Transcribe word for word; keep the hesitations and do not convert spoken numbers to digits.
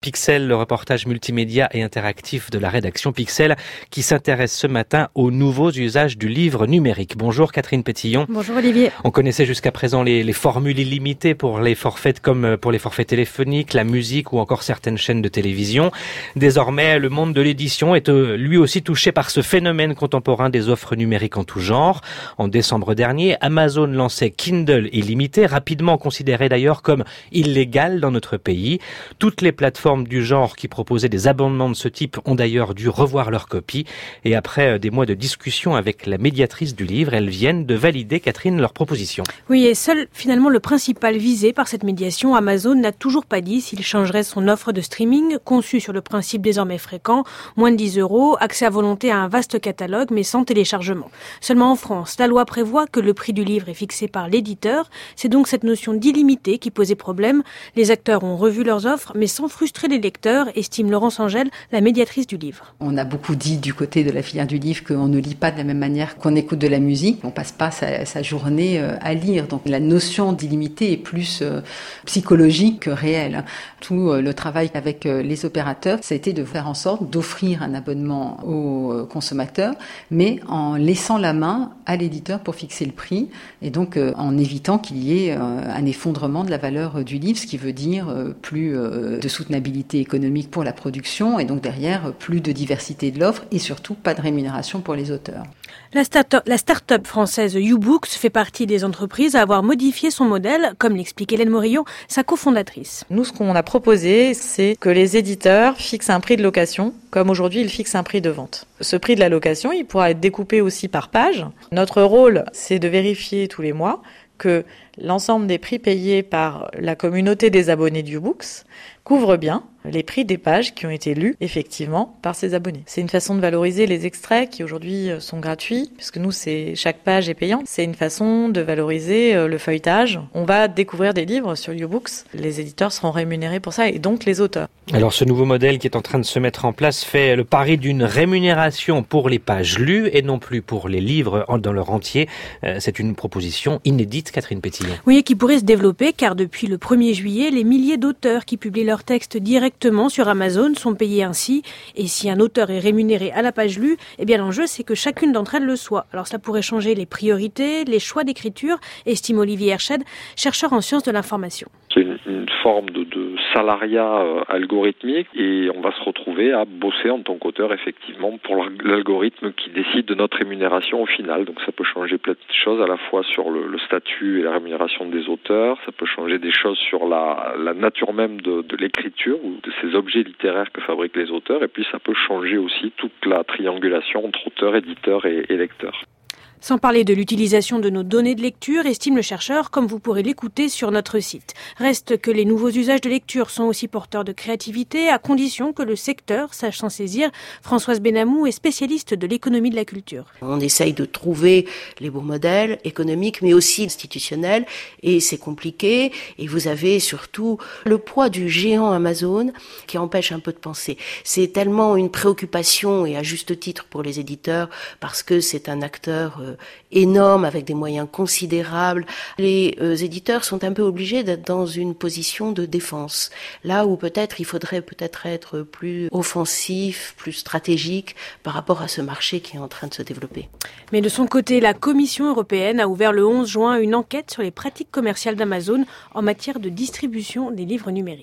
Pixel, le reportage multimédia et interactif de la rédaction Pixel qui s'intéresse ce matin aux nouveaux usages du livre numérique. Bonjour Catherine Pétillon. Bonjour Olivier. On connaissait jusqu'à présent les, les formules illimitées pour les forfaits comme pour les forfaits téléphoniques, la musique ou encore certaines chaînes de télévision. Désormais, le monde de l'édition est lui aussi touché par ce phénomène contemporain des offres numériques en tout genre. En décembre dernier, Amazon lançait Kindle illimité, rapidement considéré d'ailleurs comme illégal dans notre pays. Toutes les plateformes du genre qui proposaient des abonnements de ce type ont d'ailleurs dû revoir leur copie. Et après des mois de discussion avec la médiatrice du livre, elles viennent de valider, Catherine, leur proposition. Oui, et seul finalement le principal visé par cette médiation, Amazon n'a toujours pas dit s'il changerait son offre de streaming, conçue sur le principe désormais fréquent, moins de dix euros, accès à volonté à un vaste catalogue mais sans téléchargement. Seulement en France, la loi prévoit que le prix du livre est fixé par l'éditeur. C'est donc cette notion d'illimité qui posait problème. Les acteurs ont revu leurs offres mais sans frustrer les lecteurs, estime Laurence Angèle, la médiatrice du livre. On a beaucoup dit du côté de la filière du livre qu'on ne lit pas de la même manière qu'on écoute de la musique. On passe pas sa, sa journée à lire. Donc la notion d'illimité est plus euh, psychologique que réelle. Tout euh, le travail avec euh, les opérateurs, ça a été de faire en sorte d'offrir un abonnement aux euh, consommateurs, mais en laissant la main à l'éditeur pour fixer le prix et donc euh, en évitant qu'il y ait euh, un effondrement de la valeur du livre, ce qui veut dire euh, plus euh, de soutenabilité économique pour la production et donc derrière plus de diversité de l'offre et surtout pas de rémunération pour les auteurs. La start-up, la start-up française YouBooks fait partie des entreprises à avoir modifié son modèle, comme l'explique Hélène Morillon, sa cofondatrice. Nous, ce qu'on a proposé, c'est que les éditeurs fixent un prix de location, comme aujourd'hui ils fixent un prix de vente. Ce prix de la location, il pourra être découpé aussi par page. Notre rôle, c'est de vérifier tous les mois que l'ensemble des prix payés par la communauté des abonnés du YouBooks couvre bien les prix des pages qui ont été lues effectivement par ces abonnés. C'est une façon de valoriser les extraits qui aujourd'hui sont gratuits, puisque nous, c'est chaque page est payante. C'est une façon de valoriser le feuilletage. On va découvrir des livres sur YouBooks. Les éditeurs seront rémunérés pour ça et donc les auteurs. Alors ce nouveau modèle qui est en train de se mettre en place fait le pari d'une rémunération pour les pages lues et non plus pour les livres dans leur entier. C'est une proposition inédite, Catherine Pétillon. Oui, et qui pourrait se développer car depuis le premier juillet, les milliers d'auteurs qui publient leurs textes directement sur Amazon sont payés ainsi. Et si un auteur est rémunéré à la page lue, eh bien l'enjeu c'est que chacune d'entre elles le soit. Alors cela pourrait changer les priorités, les choix d'écriture, estime Olivier Herched, chercheur en sciences de l'information. C'est une, une forme de, de salariat euh, algorithmique et on va se retrouver à bosser en tant qu'auteur effectivement pour l'algorithme qui décide de notre rémunération au final. Donc ça peut changer plein de choses à la fois sur le, le statut et la rémunération des auteurs, ça peut changer des choses sur la, la nature même de, de l'écriture ou de ces objets littéraires que fabriquent les auteurs et puis ça peut changer aussi toute la triangulation entre auteurs, éditeurs et, et lecteurs. Sans parler de l'utilisation de nos données de lecture, estime le chercheur, comme vous pourrez l'écouter sur notre site. Reste que les nouveaux usages de lecture sont aussi porteurs de créativité, à condition que le secteur sache s'en saisir. Françoise Benamou est spécialiste de l'économie de la culture. On essaye de trouver les bons modèles économiques, mais aussi institutionnels, et c'est compliqué. Et vous avez surtout le poids du géant Amazon qui empêche un peu de penser. C'est tellement une préoccupation, et à juste titre pour les éditeurs, parce que c'est un acteur euh, énorme avec des moyens considérables. Les euh, éditeurs sont un peu obligés d'être dans une position de défense. Là où peut-être il faudrait peut-être être plus offensif, plus stratégique par rapport à ce marché qui est en train de se développer. Mais de son côté, la Commission européenne a ouvert le onze juin une enquête sur les pratiques commerciales d'Amazon en matière de distribution des livres numériques.